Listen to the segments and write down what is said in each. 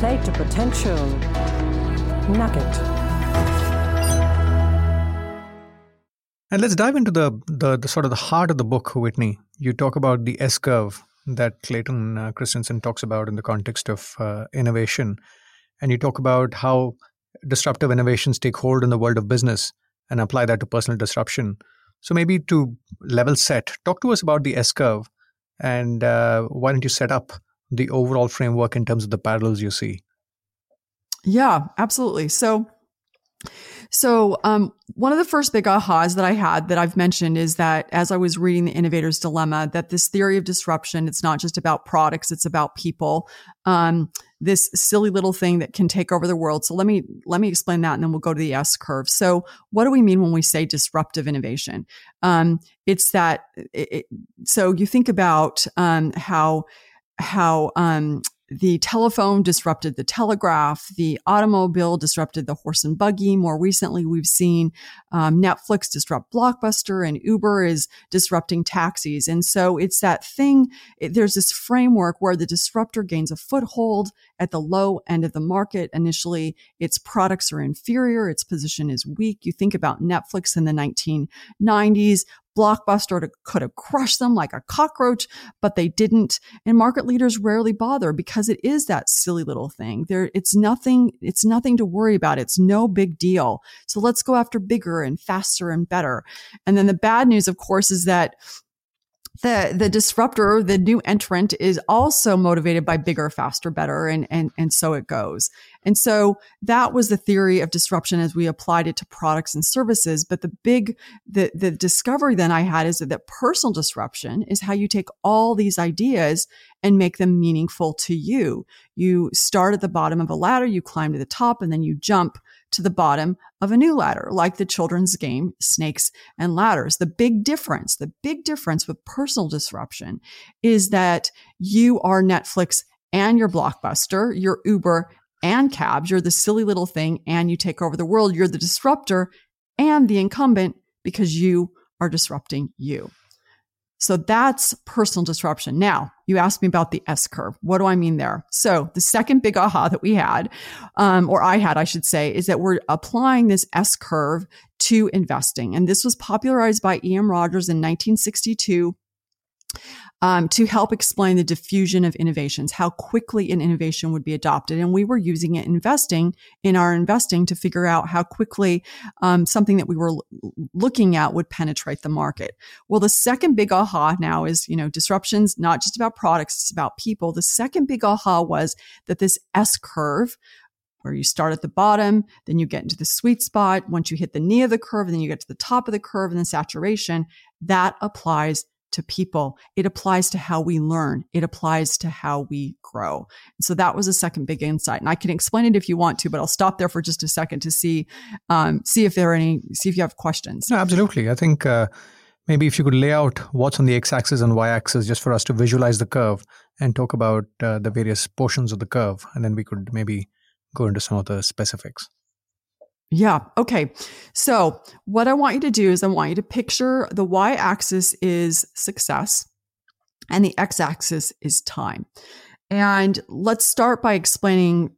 Play to potential. Nugget. And let's dive into the sort of the heart of the book, Whitney. You talk about the S-curve that Clayton Christensen talks about in the context of innovation. And you talk about how disruptive innovations take hold in the world of business and apply that to personal disruption. So maybe to level set, talk to us about the S-curve, and why don't you set up the overall framework in terms of the parallels you see? Yeah, absolutely. So one of the first big ahas that I had that I've mentioned is that as I was reading The Innovator's Dilemma, that this theory of disruption, it's not just about products, it's about people. This silly little thing that can take over the world. So let me explain that, and then we'll go to the S curve. So what do we mean when we say disruptive innovation? It's that, so you think about, how the telephone disrupted the telegraph, the automobile disrupted the horse and buggy. More recently, we've seen Netflix disrupt Blockbuster, and Uber is disrupting taxis. And so it's that thing, there's this framework where the disruptor gains a foothold at the low end of the market. Initially, its products are inferior, its position is weak. You think about Netflix in the 1990s. Blockbuster could have crushed them like a cockroach, but they didn't. And market leaders rarely bother because it is that silly little thing. It's nothing to worry about. It's no big deal. So let's go after bigger and faster and better. And then the bad news, of course, is that the disruptor, the new entrant, is also motivated by bigger, faster, better, and so it goes. And so that was the theory of disruption as we applied it to products and services. But the discovery then I had is that personal disruption is how you take all these ideas and make them meaningful to you. You start at the bottom of a ladder, you climb to the top, and then you jump to the bottom of a new ladder, like the children's game, Snakes and Ladders. The big difference with personal disruption is that you are Netflix and your Blockbuster, your Uber and cabs. You're the silly little thing and you take over the world. You're the disruptor and the incumbent because you are disrupting you. So that's personal disruption. Now, you asked me about the S curve. What do I mean there? So the second big aha that we had, or I had, I should say, is that we're applying this S curve to investing. And this was popularized by E.M. Rogers in 1962. To help explain the diffusion of innovations, how quickly an innovation would be adopted. And we were using it in our investing to figure out how quickly something that we were looking at would penetrate the market. Well, the second big aha now is, disruption's not just about products, it's about people. The second big aha was that this S curve, where you start at the bottom, then you get into the sweet spot. Once you hit the knee of the curve, and then you get to the top of the curve and then saturation, that applies to people. It applies to how we learn. It applies to how we grow. And so that was a second big insight. And I can explain it if you want to, but I'll stop there for just a second to see if you have questions. No, absolutely. I think maybe if you could lay out what's on the x-axis and y-axis just for us to visualize the curve and talk about the various portions of the curve, and then we could maybe go into some of the specifics. Yeah. Okay. So what I want you to do is I want you to picture the y-axis is success and the x-axis is time. And let's start by explaining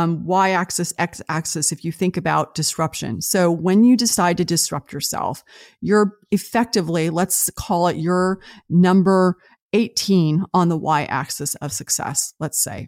y-axis, x-axis, if you think about disruption. So when you decide to disrupt yourself, you're effectively, let's call it your number 18 on the y-axis of success, let's say.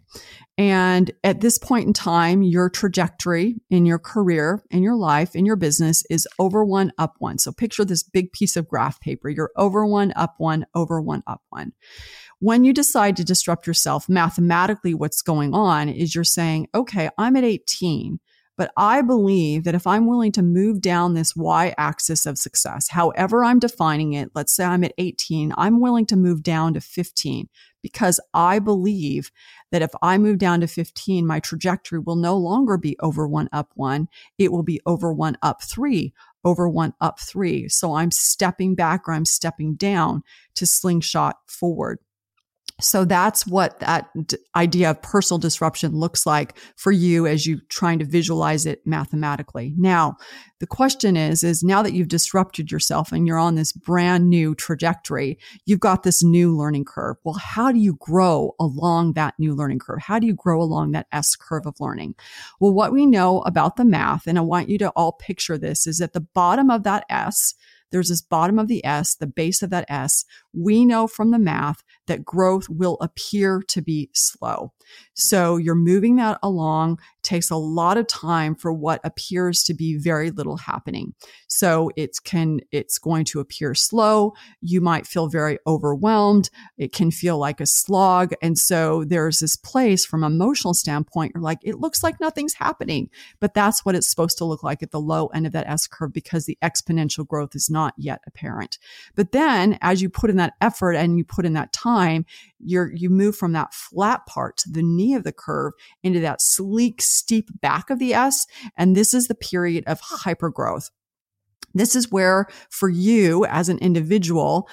And at this point in time, your trajectory in your career, in your life, in your business is over one, up one. So picture this big piece of graph paper. You're over one, up one, over one, up one. When you decide to disrupt yourself, mathematically what's going on is you're saying, okay, I'm at 18. But I believe that if I'm willing to move down this y-axis of success, however I'm defining it, let's say I'm at 18, I'm willing to move down to 15 because I believe that if I move down to 15, my trajectory will no longer be over one, up one. It will be over one, up three, over one, up three. So I'm stepping back or I'm stepping down to slingshot forward. So that's what that idea of personal disruption looks like for you as you trying to visualize it mathematically. Now, the question is now that you've disrupted yourself and you're on this brand new trajectory, you've got this new learning curve. Well, how do you grow along that new learning curve? How do you grow along that S curve of learning? Well, what we know about the math, and I want you to all picture this, is at the bottom of that S, there's this bottom of the S, the base of that S. We know from the math that growth will appear to be slow. So you're moving that along, takes a lot of time for what appears to be very little happening. So it's going to appear slow. You might feel very overwhelmed. It can feel like a slog. And so there's this place from an emotional standpoint, you're like, it looks like nothing's happening, but that's what it's supposed to look like at the low end of that S curve because the exponential growth is not yet apparent. But then as you put in that effort and you put in that time, you move from that flat part to the knee of the curve into that sleek, steep back of the S. And this is the period of hypergrowth. This is where for you as an individual,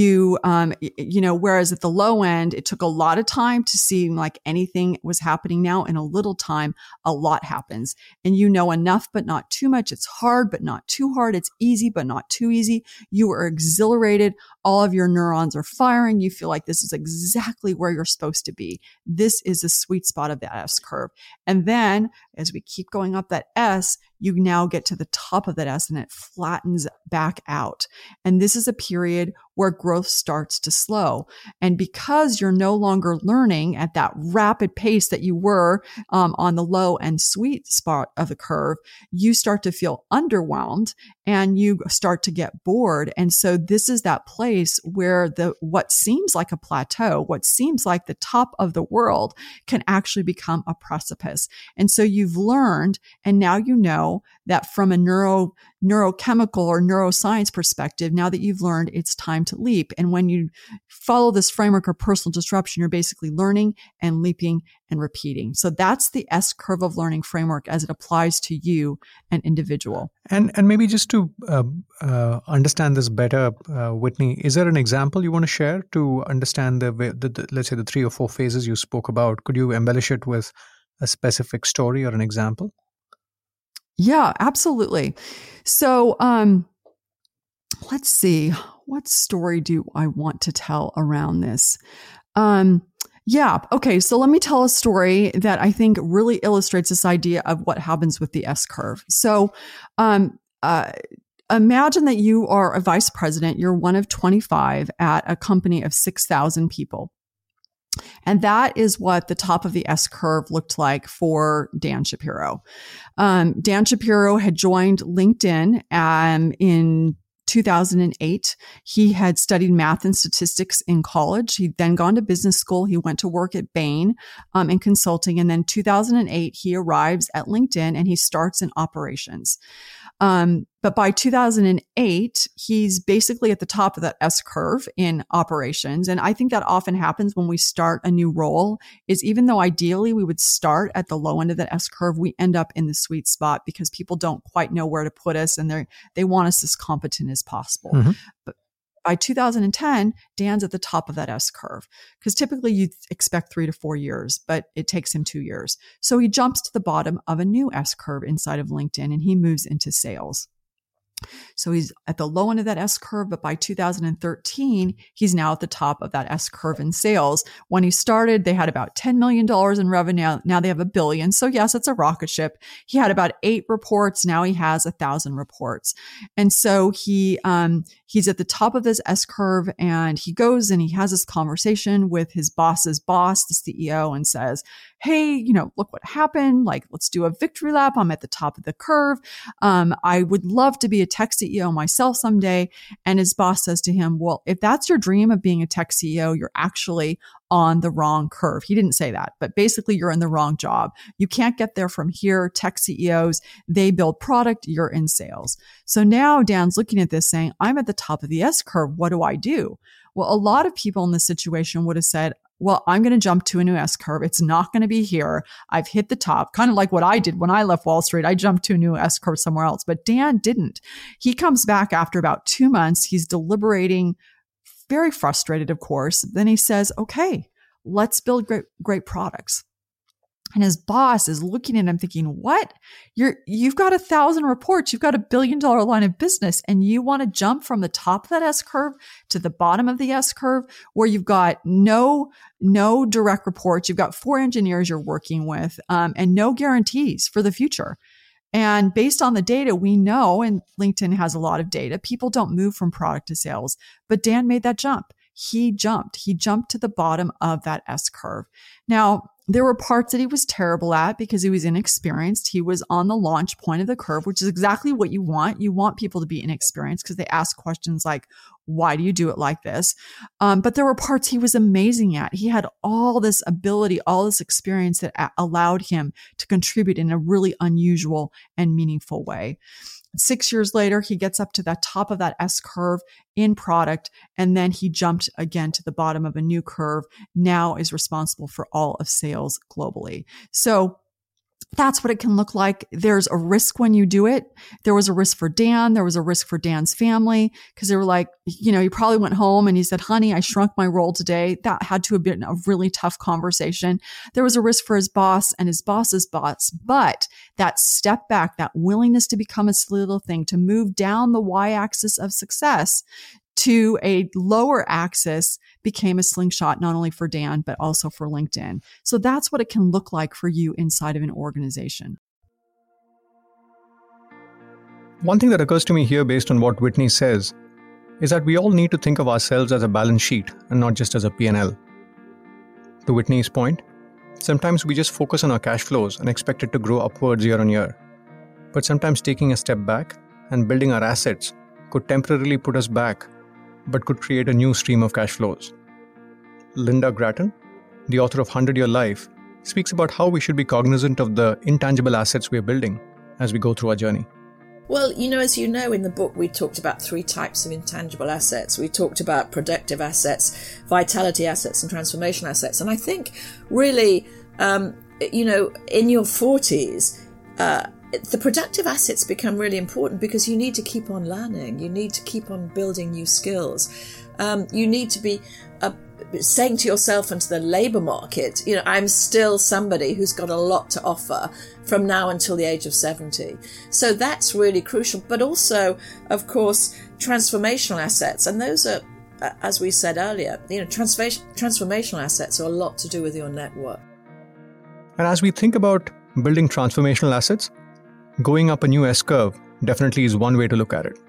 whereas at the low end, it took a lot of time to seem like anything was happening. Now in a little time, a lot happens and you know enough, but not too much. It's hard, but not too hard. It's easy, but not too easy. You are exhilarated. All of your neurons are firing. You feel like this is exactly where you're supposed to be. This is the sweet spot of the S curve. And then as we keep going up that S, you now get to the top of that S and it flattens back out. And this is a period where growth starts to slow. And because you're no longer learning at that rapid pace that you were on the low and sweet spot of the curve, you start to feel underwhelmed and you start to get bored. And so this is that place where what seems like a plateau, what seems like the top of the world can actually become a precipice. And so you've learned, and now you know that from a neurochemical or neuroscience perspective, now that you've learned, it's time to leap. And when you follow this framework of personal disruption, you're basically learning and leaping and repeating. So that's the S curve of learning framework as it applies to you, an individual. And maybe just to understand this better, Whitney, is there an example you want to share to understand the let's say the 3 or 4 phases you spoke about? Could you embellish it with a specific story or an example? Yeah, absolutely. So, let's see, what story do I want to tell around this? Yeah. Okay. So let me tell a story that I think really illustrates this idea of what happens with the S curve. So, imagine that you are a vice president. You're one of 25 at a company of 6,000 people. And that is what the top of the S curve looked like for Dan Shapiro. Dan Shapiro had joined LinkedIn in 2008. He had studied math and statistics in college. He'd then gone to business school. He went to work at Bain in consulting. And then 2008, he arrives at LinkedIn and he starts in operations. But by 2008, he's basically at the top of that S curve in operations. And I think that often happens when we start a new role is even though ideally we would start at the low end of that S curve, we end up in the sweet spot because people don't quite know where to put us and they want us as competent as possible. Mm-hmm. But by 2010, Dan's at the top of that S curve because typically you expect 3 to 4 years, but it takes him 2 years. So he jumps to the bottom of a new S curve inside of LinkedIn and he moves into sales. So he's at the low end of that S curve, but by 2013, he's now at the top of that S curve in sales. When he started, they had about $10 million in revenue. Now they have $1 billion. So yes, it's a rocket ship. He had about 8 reports. Now he has 1,000 reports. And so he's at the top of this S curve and he goes and he has this conversation with his boss's boss, the CEO, and says, hey, look what happened. Like, let's do a victory lap. I'm at the top of the curve. I would love to be a tech CEO myself someday. And his boss says to him, well, if that's your dream of being a tech CEO, you're actually on the wrong curve. He didn't say that, but basically you're in the wrong job. You can't get there from here. Tech CEOs, they build product. You're in sales. So now Dan's looking at this saying, I'm at the top of the S curve. What do I do? Well, a lot of people in this situation would have said, well, I'm going to jump to a new S curve. It's not going to be here. I've hit the top, kind of like what I did when I left Wall Street. I jumped to a new S curve somewhere else, but Dan didn't. He comes back after about 2 months. He's deliberating, very frustrated, of course. Then he says, okay, let's build great products. And his boss is looking at him thinking, what? You've got 1,000 reports. You've got $1 billion line of business, and you want to jump from the top of that S curve to the bottom of the S curve where you've got no direct reports. You've got 4 engineers you're working with, and no guarantees for the future. And based on the data, we know, and LinkedIn has a lot of data, people don't move from product to sales, but Dan made that jump. He jumped to the bottom of that S curve. Now, there were parts that he was terrible at because he was inexperienced. He was on the launch point of the curve, which is exactly what you want. You want people to be inexperienced because they ask questions like, why do you do it like this? But there were parts he was amazing at. He had all this ability, all this experience that allowed him to contribute in a really unusual and meaningful way. 6 years later, he gets up to the top of that S curve in product, and then he jumped again to the bottom of a new curve, now is responsible for all of sales globally. So that's what it can look like. There's a risk when you do it. There was a risk for Dan. There was a risk for Dan's family because they were like, he probably went home and he said, honey, I shrunk my role today. That had to have been a really tough conversation. There was a risk for his boss and his boss's boss, but that step back, that willingness to become a little thing, to move down the y-axis of success to a lower axis became a slingshot, not only for Dan, but also for LinkedIn. So that's what it can look like for you inside of an organization. One thing that occurs to me here based on what Whitney says is that we all need to think of ourselves as a balance sheet and not just as a P&L. To Whitney's point, sometimes we just focus on our cash flows and expect it to grow upwards year on year. But sometimes taking a step back and building our assets could temporarily put us back, but could create a new stream of cash flows. Linda Gratton, the author of 100-Year Life, speaks about how we should be cognizant of the intangible assets we are building as we go through our journey. Well, as you know, in the book, we talked about 3 types of intangible assets. We talked about productive assets, vitality assets, and transformation assets. And I think really, in your 40s, the productive assets become really important because you need to keep on learning. You need to keep on building new skills. You need to be saying to yourself and to the labour market, I'm still somebody who's got a lot to offer from now until the age of 70. So that's really crucial. But also, of course, transformational assets. And those are, as we said earlier, transformational assets are a lot to do with your network. And as we think about building transformational assets, going up a new S curve definitely is one way to look at it.